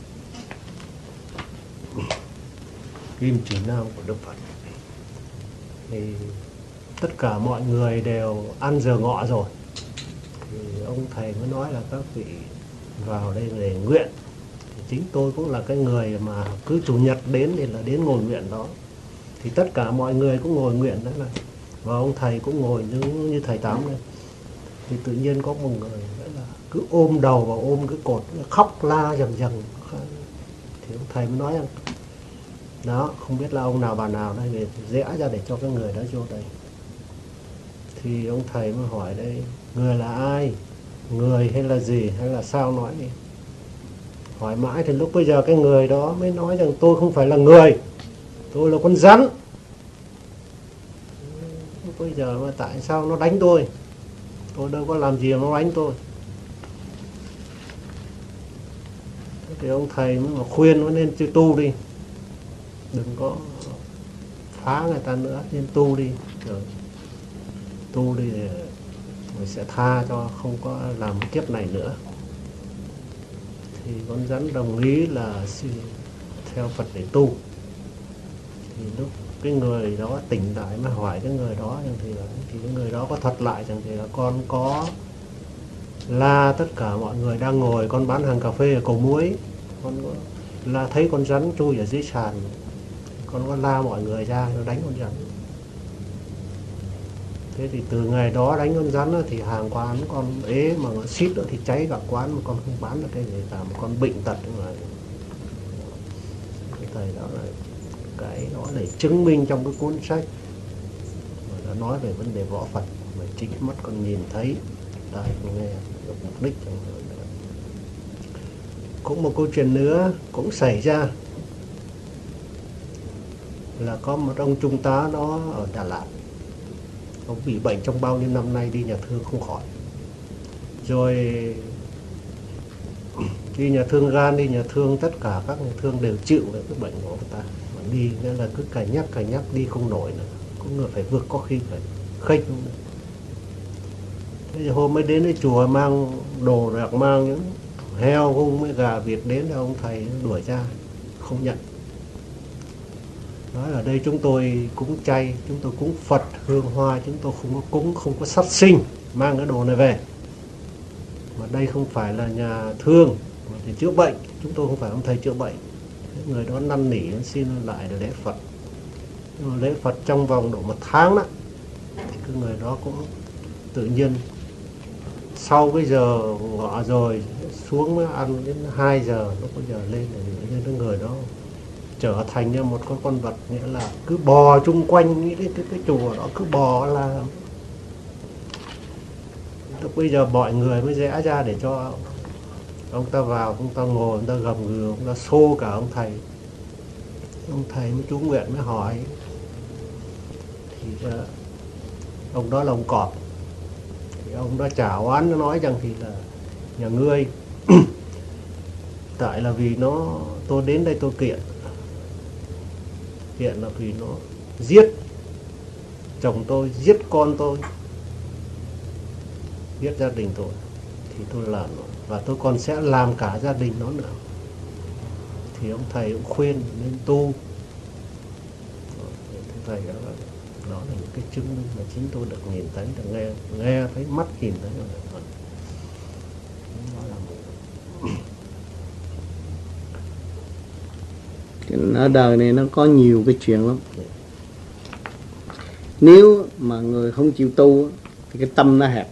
kim chỉ nam của Đức Phật. Thì tất cả mọi người đều ăn giờ ngọ rồi, thì ông thầy mới nói là các vị vào đây để nguyện. Thì chính tôi cũng là cái người mà cứ chủ nhật đến thì là đến ngồi nguyện đó. Thì tất cả mọi người cũng ngồi nguyện đó, là và ông thầy cũng ngồi như thầy Tám này. Thì tự nhiên có một người là cứ ôm đầu và ôm cái cột, khóc la dần dần. Thì ông thầy mới nói rằng đó, không biết là ông nào bà nào đây, để rẽ ra để cho cái người đó vô đây. Thì ông thầy mới hỏi đây, người là ai, người hay là gì, hay là sao, nói đi. Hỏi mãi thì lúc bây giờ cái người đó mới nói rằng tôi không phải là người, tôi là con rắn. Lúc bây giờ mà tại sao nó đánh tôi đâu có làm gì mà nó đánh tôi. Thì ông thầy mới mà khuyên nó nên tu đi, đừng có phá người ta nữa, nên tu đi. Rồi tu đi thì mình sẽ tha cho, không có làm kiếp này nữa. Thì con rắn đồng ý là theo Phật để tu. Thì lúc cái người đó tỉnh lại mới hỏi cái người đó, thì cái người đó có thuật lại rằng thì là con có la tất cả mọi người đang ngồi, con bán hàng cà phê ở cầu Muối, con có la thấy con rắn chui ở dưới sàn, con có la mọi người ra nó đánh con rắn. Thế thì từ ngày đó đánh con rắn đó, thì hàng quán con ế mà nó xít nữa thì cháy cả quán, mà con không bán được cái gì cả, mà con bệnh tật mà. Cái thầy đó là cái đó để chứng minh trong cái cuốn sách mà đã nói về vấn đề võ Phật mà chính mắt con nhìn thấy, tai con nghe được mục đích trong đó. Cũng một câu chuyện nữa cũng xảy ra là có một ông trung tá đó ở Đà Lạt. Ông bị bệnh trong bao nhiêu năm nay, đi nhà thương không khỏi. Rồi đi nhà thương gan, đi nhà thương, tất cả các nhà thương đều chịu về cái bệnh của ông ta. Mà đi nên là cứ cày nhắc đi không nổi nữa. Có người phải vượt, có khi phải khênh. Thế thì hôm mới đến cái chùa mang đồ rạc, mang những heo hung với gà vịt đến, là ông thầy đuổi ra, không nhận. Nói ở đây chúng tôi cúng chay, chúng tôi cúng Phật, hương hoa, chúng tôi không có cúng, không có sát sinh, mang cái đồ này về. Mà đây không phải là nhà thương mà thì chữa bệnh, chúng tôi không phải ông thầy chữa bệnh. Cái người đó năn nỉ xin lại để lễ Phật. Nhưng mà lễ Phật trong vòng độ 1 tháng đó, thì cái người đó cũng tự nhiên sau cái giờ ngọ rồi xuống mới ăn đến 2 giờ, lúc bây giờ lên thì cái người đó trở thành như một con vật, nghĩa là cứ bò chung quanh cái chùa đó, cứ bò là lúc bây giờ mọi người mới rẽ ra để cho ông ta vào, ông ta ngồi, ông ta gầm gừ, ông ta xô cả ông thầy. Ông thầy mới chú nguyện mới hỏi thì ông đó là ông Cọp. Thì ông đó trả oán, nó nói rằng thì là nhà ngươi tại là vì tôi đến đây tôi kiện là vì nó giết chồng tôi, giết con tôi, giết gia đình tôi, thì tôi làm nó, và tôi còn sẽ làm cả gia đình nó nữa. Thì ông thầy cũng khuyên nên tu. Thầy đó là những cái chứng minh mà chính tôi được nhìn thấy, được nghe thấy, mắt nhìn thấy. Ở đời này nó có nhiều cái chuyện lắm. Nếu mà người không chịu tu thì cái tâm nó hẹp,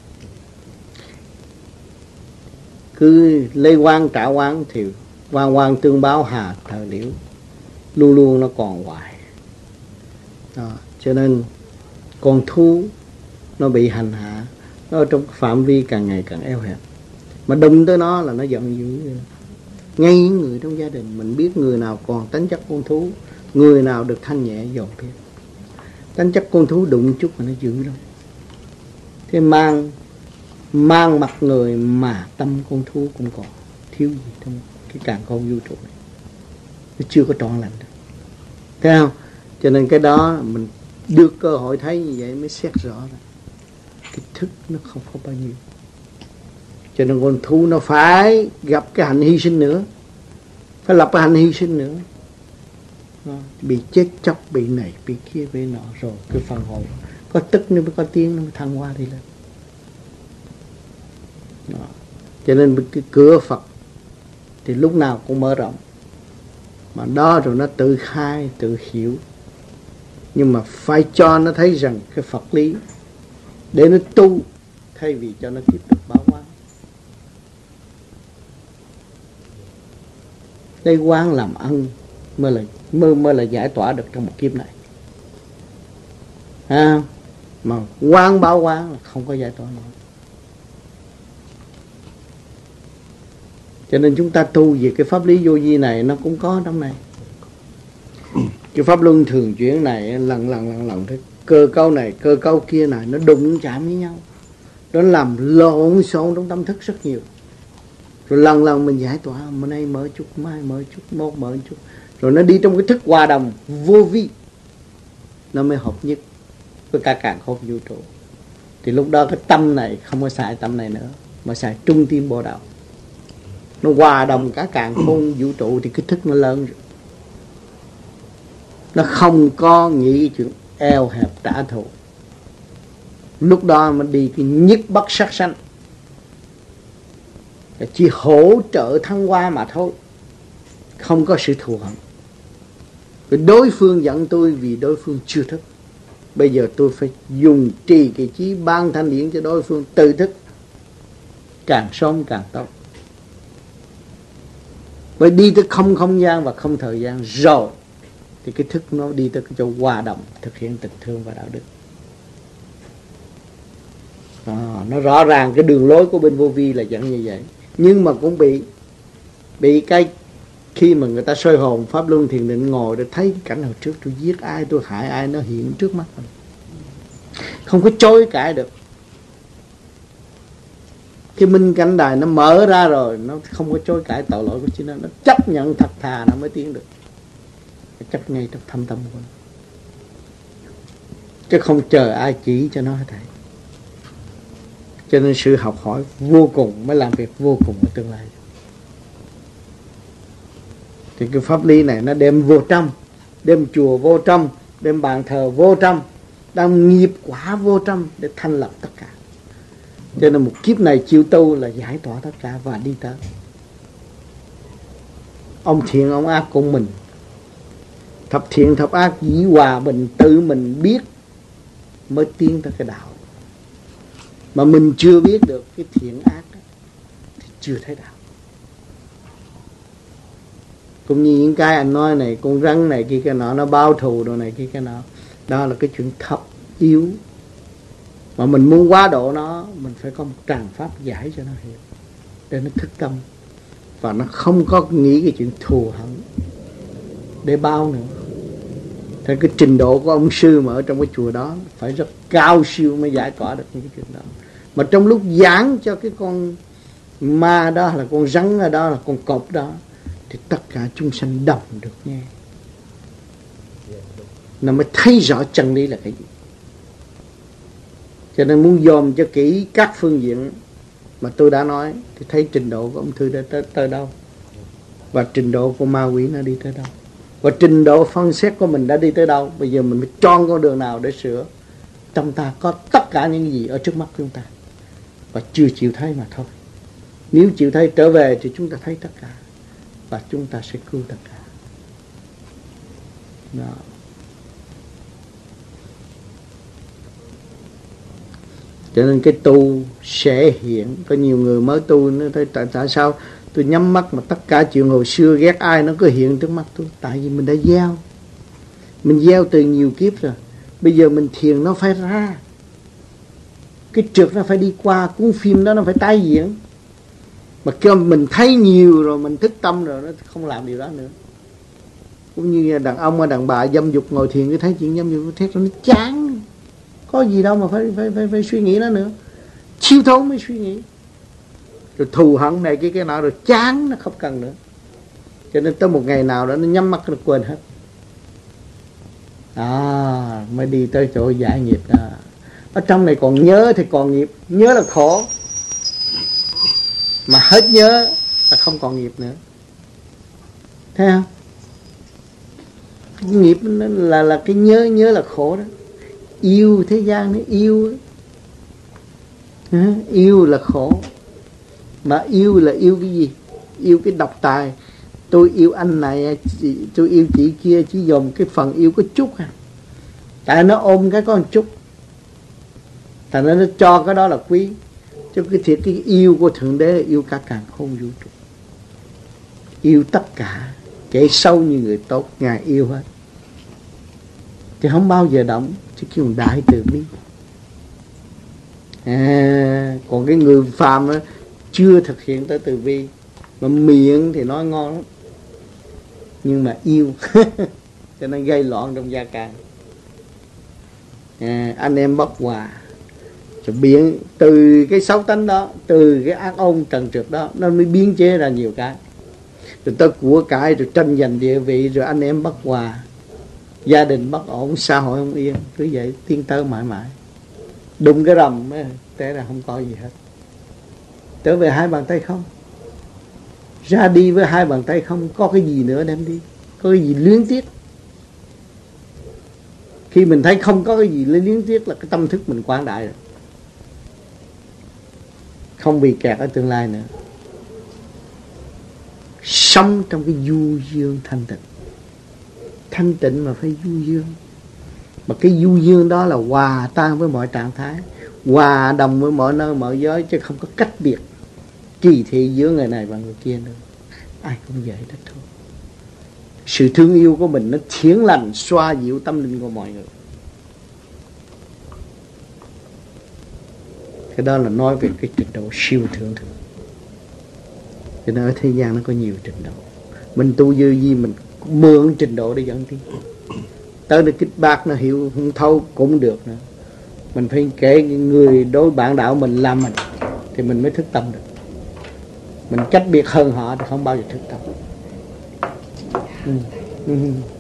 cứ lấy oán trả oán thì oan tương báo hà thời liễu, luôn luôn nó còn hoài đó. Cho nên con thú nó bị hành hạ, nó trong phạm vi càng ngày càng eo hẹp, mà đụng tới nó là nó giận dữ. Ngay những người trong gia đình mình biết người nào còn tính chất con thú, người nào được thanh nhẹ dồn biết. Tính chất con thú đụng chút mà nó dữ lắm. Thế mang mặt người mà tâm con thú cũng còn thiếu gì trong cái càn khôn vũ trụ này, nó chưa có trọn lành được. Thấy không? Cho nên cái đó mình được cơ hội thấy như vậy mới xét rõ là cái thức nó không có bao nhiêu. Cho nên con thú nó phải gặp cái hạnh hy sinh nữa, phải lập cái hạnh hy sinh nữa. Bị chết chóc, bị này, bị kia, bị nọ, rồi cái phần hồn có tức nó mới có tiếng, nó mới thăng hoa đi lên. Đó. Cho nên cái cửa Phật thì lúc nào cũng mở rộng, mà đó rồi nó tự khai, tự hiểu. Nhưng mà phải cho nó thấy rằng cái Phật lý để nó tu, thay vì cho nó tiếp tục báo oán. Đây oán làm ân mới là giải tỏa được trong một kiếp này. Mà oán báo oán là không có giải tỏa nổi. Cho nên chúng ta tu về cái pháp lý vô vi này nó cũng có trong này. Cái pháp luân thường chuyển này lần thế, cơ cấu này cơ cấu kia này nó đụng chạm với nhau, nó làm lộn xộn trong tâm thức rất nhiều. Rồi lần mình giải tỏa, hôm nay mở chút, mai mở chút, mốt mở chút, rồi nó đi trong cái thức hòa đồng vô vi, nó mới hợp nhất với cả càn khôn vũ trụ. Thì lúc đó cái tâm này không có xài tâm này nữa, mà xài trung tim bộ đạo. Nó hòa đồng cả càn khôn vũ trụ thì cái thức nó lớn rồi. Nó không có nghĩ chuyện eo hẹp trả thù. Lúc đó mình đi cái nhất bất sát sanh, chỉ hỗ trợ thăng hoa mà thôi, không có sự thù hận. Đối phương giận tôi vì đối phương chưa thức, Bây giờ tôi phải dùng trì kỳ trí ban thanh điển cho đối phương tự thức, càng sớm càng tốt. Bởi đi tới không gian và không thời gian rồi thì cái thức nó đi tới cái chỗ hòa đồng, thực hiện tình thương và đạo đức. Nó rõ ràng cái đường lối của bên vô vi là dẫn như vậy. Nhưng mà cũng bị cái khi mà người ta soi hồn pháp luân thiền định ngồi để thấy cảnh hồi trước tôi giết ai, tôi hại ai, nó hiện trước mắt mình, không có chối cãi được. Cái minh cảnh đài nó mở ra rồi, nó không có chối cãi tội lỗi của chính nó chấp nhận thật thà nó mới tiến được. Nó chấp ngay trong thâm tâm của nó, chứ không chờ ai chỉ cho nó hết thảy. Cho nên sự học hỏi vô cùng mới làm việc vô cùng ở tương lai. Thì cái pháp lý này nó đem vô trong, đem chùa vô trong, đem bàn thờ vô trong, đang nghiệp quả vô trong để thanh lập tất cả. Cho nên một kiếp này chịu tu là giải tỏa tất cả và đi tới. Ông thiện ông ác của mình, thập thiện thập ác dĩ hòa bình, tự mình biết mới tiến tới cái đạo. Mà mình chưa biết được cái thiện ác đó, thì chưa thấy đạo. Cũng như những cái anh nói này, con rắn này kia cái nọ, nó bao thù đồ này kia cái nọ, đó là cái chuyện thấp yếu. Mà mình muốn quá độ nó, mình phải có một tràng pháp giải cho nó hiểu, để nó thức tâm. Và nó không có nghĩ cái chuyện thù hận để bao nữa. Thế cái trình độ của ông sư mà ở trong cái chùa đó phải rất cao siêu mới giải tỏa được những cái chuyện đó. Mà trong lúc giảng cho cái con ma đó, là con rắn ở đó, là con cọp đó, thì tất cả chúng sanh đồng được nghe, nó mới thấy rõ chân lý là cái gì. Cho nên muốn dòm cho kỹ các phương diện mà tôi đã nói, thì thấy trình độ của ông Thư đã tới đâu, và trình độ của ma quỷ nó đi tới đâu, và trình độ phân xét của mình đã đi tới đâu. Bây giờ mình phải chọn con đường nào để sửa. Trong ta có tất cả những gì ở trước mắt chúng ta, và chưa chịu thấy mà thôi. Nếu chịu thấy trở về thì chúng ta thấy tất cả, và chúng ta sẽ cứu tất cả. Đó. Cho nên cái tu sẽ hiện. Có nhiều người mới tu nó thấy tại sao tôi nhắm mắt mà tất cả chuyện hồi xưa ghét ai nó cứ hiện trước mắt tôi. Tại vì mình đã gieo. Mình gieo từ nhiều kiếp rồi. Bây giờ mình thiền nó phải ra. Cái trượt nó phải đi qua. Cuốn phim đó nó phải tái diễn. Mà kêu mình thấy nhiều rồi, mình thức tâm rồi, nó không làm điều đó nữa. Cũng như đàn ông và đàn bà dâm dục ngồi thiền, cứ thấy chuyện dâm dục thấy nó chán. Có gì đâu mà phải suy nghĩ nó nữa. Chiêu thốn mới suy nghĩ. Rồi thù hận này cái nọ, rồi chán, nó không cần nữa. Cho nên tới một ngày nào đó nó nhắm mắt nó quên hết. Mới đi tới chỗ giải nghiệp đó. Ở trong này còn nhớ thì còn nghiệp. Nhớ là khổ, mà hết nhớ là không còn nghiệp nữa. Thấy không? Cái nghiệp là cái nhớ là khổ đó. Yêu thế gian nó yêu ấy. Yêu là khổ. Mà yêu là yêu cái gì? Yêu cái độc tài. Tôi yêu anh này, tôi yêu chị kia, chỉ dòm cái phần yêu có chút à. Tại nó ôm cái có một chút, tại nó cho cái đó là quý. Chứ cái thiệt cái yêu của Thượng Đế là yêu cả càn khôn vũ trụ. Yêu tất cả, kẻ sâu như người tốt, Ngài yêu hết. Thì không bao giờ động, chứ kêu đại từ bi. Còn cái người phàm đó, chưa thực hiện tới từ bi, mà miệng thì nói ngon lắm, nhưng mà yêu cho nên gây loạn trong gia can. Anh em bất hòa, rồi biến từ cái xấu tánh đó, từ cái ác ôn trần trượt đó, nó mới biến chế ra nhiều cái. Rồi tới của cải, rồi tranh giành địa vị, rồi anh em bất hòa, gia đình bất ổn, xã hội không yên. Cứ vậy tiến tới mãi mãi. Đụng cái rầm té ra không có gì hết. Trở về hai bàn tay không, ra đi với hai bàn tay không. Có cái gì nữa đem đi, có cái gì luyến tiếc. Khi mình thấy không có cái gì luyến tiếc là cái tâm thức mình quảng đại rồi, không bị kẹt ở tương lai nữa. Sống trong cái du dương thanh tịnh. Thanh tịnh mà phải du dương. Mà cái du dương đó là hòa tan với mọi trạng thái, hòa đồng với mọi nơi mọi giới, chứ không có cách biệt kỳ thị giữa người này và người kia nữa. Ai cũng vậy đó thôi. Sự thương yêu của mình nó thiện lành, xoa dịu tâm linh của mọi người. Cái đó là nói về cái trình độ siêu thượng thừa. Cho nên ở thế gian nó có nhiều trình độ. Mình tu dư gì mình mượn trình độ để dẫn tiến. Tới được kích bác nó hiểu không thấu cũng được nữa. Mình phải kể người đối bạn đạo mình làm mình thì mình mới thức tâm được. Mình cách biệt hơn họ thì không bao giờ thức tâm.